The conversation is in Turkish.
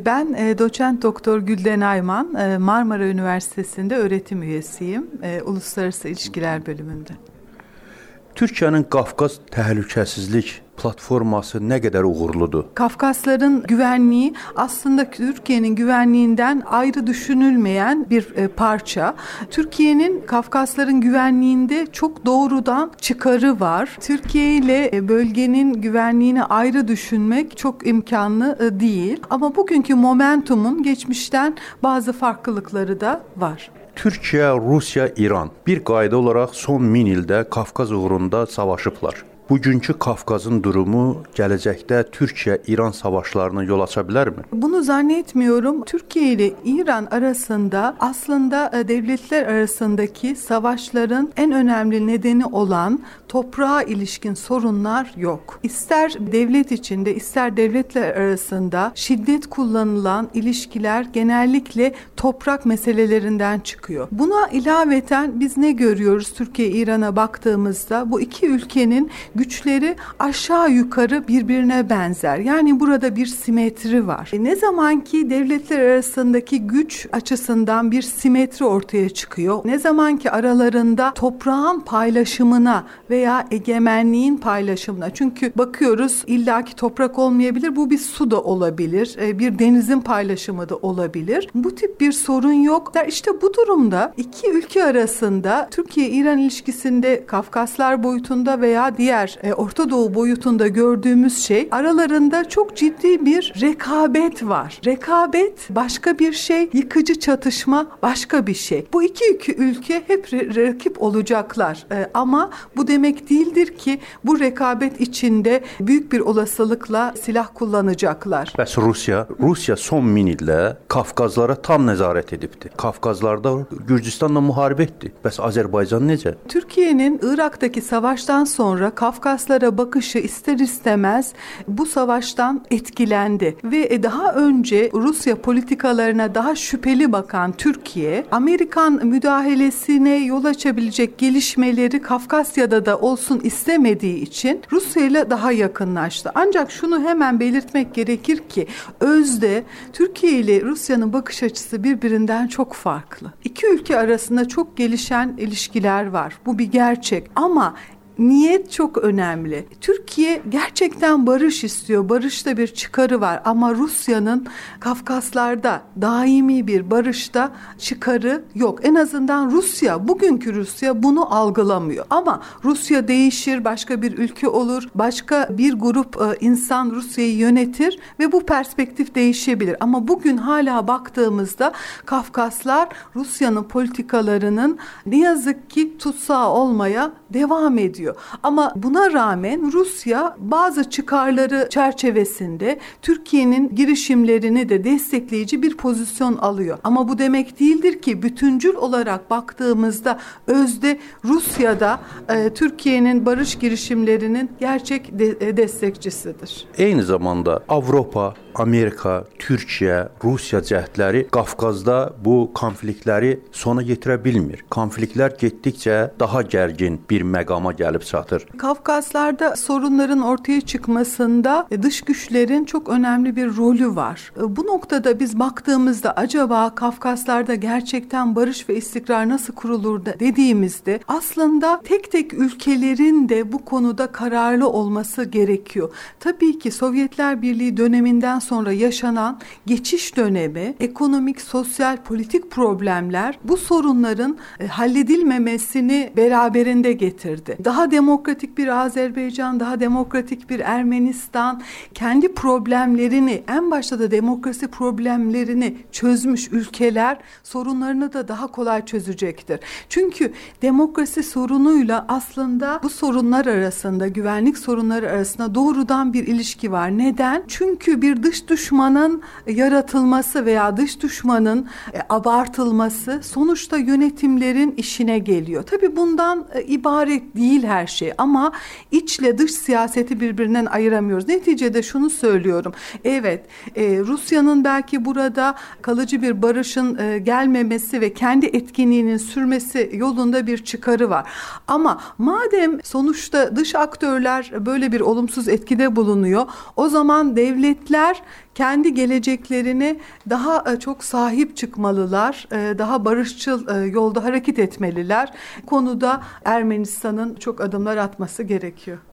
Ben doçent doktor Gülden Ayman, Marmara Üniversitesi'nde öğretim üyesiyim, Uluslararası İlişkiler bölümünde. Türkiye'nin Qafqaz Təhlükəsizlik platforması ne kadar uğurludur? Kafkasların güvenliği aslında Türkiye'nin güvenliğinden ayrı düşünülmeyen bir parça. Türkiye'nin Kafkasların güvenliğinde çok doğrudan çıkarı var. Türkiye ile bölgenin güvenliğini ayrı düşünmek çok imkanlı değil. Ama bugünkü momentumun geçmişten bazı farklılıkları da var. Türkiye, Rusya, İran bir qayda olaraq son 1000 ildə Qafqaz uğrunda savaşıblar. Bugünkü Qafqazın durumu gələcəkdə Türkiye-İran savaşlarına yol aça bilərmi? Bunu zannetmiyorum. Türkiye ile İran arasında aslında devletler arasındaki savaşların en önemli nedeni olan toprağa ilişkin sorunlar yok. İster devlet içinde ister devletler arasında şiddet kullanılan ilişkiler genellikle toprak meselelerinden çıkıyor. Buna ilaveten biz ne görüyoruz Türkiye-İran'a baktığımızda? Bu iki ülkenin güçleri aşağı yukarı birbirine benzer. Yani burada bir simetri var. Ne zaman ki devletler arasındaki güç açısından bir simetri ortaya çıkıyor, ne zaman ki aralarında toprağın paylaşımına veya egemenliğin paylaşımına, çünkü bakıyoruz illaki toprak olmayabilir, bu bir su da olabilir, bir denizin paylaşımı da olabilir. Bu tip bir sorun yok. İşte bu durumda iki ülke arasında Türkiye-İran ilişkisinde Kafkaslar boyutunda veya diğer Orta Doğu boyutunda gördüğümüz şey, aralarında çok ciddi bir rekabet var. Rekabet başka bir şey, yıkıcı çatışma başka bir şey. Bu iki ülke hep rakip olacaklar. Ama bu demek değildir ki bu rekabet içinde büyük bir olasılıkla silah kullanacaklar. Bəs Rusiya son 1000 ildə Kafkazlara tam nəzarət edibdi. Kafkazlarda Gürcistanla müharibə etdi. Bəs Azərbaycan necə? Türkiye'nin Irak'taki savaştan sonra Kafkaslara bakışı ister istemez bu savaştan etkilendi ve daha önce Rusya politikalarına daha şüpheli bakan Türkiye, Amerikan müdahalesine yol açabilecek gelişmeleri Kafkasya'da da olsun istemediği için Rusya ile daha yakınlaştı. Ancak şunu hemen belirtmek gerekir ki özde Türkiye ile Rusya'nın bakış açısı birbirinden çok farklı. İki ülke arasında çok gelişen ilişkiler var. Bu bir gerçek ama niyet çok önemli. Türkiye gerçekten barış istiyor. Barışta bir çıkarı var ama Rusya'nın Kafkaslarda daimi bir barışta çıkarı yok. En azından bugünkü Rusya bunu algılamıyor. Ama Rusya değişir, başka bir ülke olur, başka bir grup insan Rusya'yı yönetir ve bu perspektif değişebilir. Ama bugün hala baktığımızda Kafkaslar Rusya'nın politikalarının ne yazık ki tutsağı olmaya devam ediyor. Ama buna rağmen Rusya bazı çıkarları çerçevesinde Türkiye'nin girişimlerini de destekleyici bir pozisyon alıyor. Ama bu demek değildir ki bütüncül olarak baktığımızda özde Rusya'da Türkiye'nin barış girişimlerinin gerçek destekçisidir. Eyni zamanda Avropa, Amerika, Türkiye, Rusya cəhdləri Qafqazda bu konfliktləri sona getirə bilmir. Konfliktlər getdikcə daha gərgin bir məqama gəlib çatır. Kafkaslarda sorunların ortaya çıkmasında dış güçlerin çok önemli bir rolü var. Bu noktada biz baktığımızda acaba Kafkaslarda gerçekten barış ve istikrar nasıl kurulur dediğimizde aslında tek tek ülkelerin de bu konuda kararlı olması gerekiyor. Tabii ki Sovyetler Birliği döneminden sonra yaşanan geçiş dönemi, ekonomik, sosyal, politik problemler bu sorunların halledilmemesini beraberinde getirdi. Daha demokratik bir Azerbaycan, daha demokratik bir Ermenistan kendi problemlerini, en başta da demokrasi problemlerini çözmüş ülkeler sorunlarını da daha kolay çözecektir. Çünkü demokrasi sorunuyla aslında bu sorunlar arasında, güvenlik sorunları arasında doğrudan bir ilişki var. Neden? Çünkü bir dış düşmanın yaratılması veya dış düşmanın abartılması sonuçta yönetimlerin işine geliyor. Tabii bundan ibaret değil her şey ama içle dış siyaseti birbirinden ayıramıyoruz. Neticede şunu söylüyorum. Evet, Rusya'nın belki burada kalıcı bir barışın gelmemesi ve kendi etkinliğinin sürmesi yolunda bir çıkarı var. Ama madem sonuçta dış aktörler böyle bir olumsuz etkide bulunuyor, o zaman devletler kendi geleceklerine daha çok sahip çıkmalılar, daha barışçıl yolda hareket etmeliler. Konuda Ermenistan'ın çok adımlar atması gerekiyor.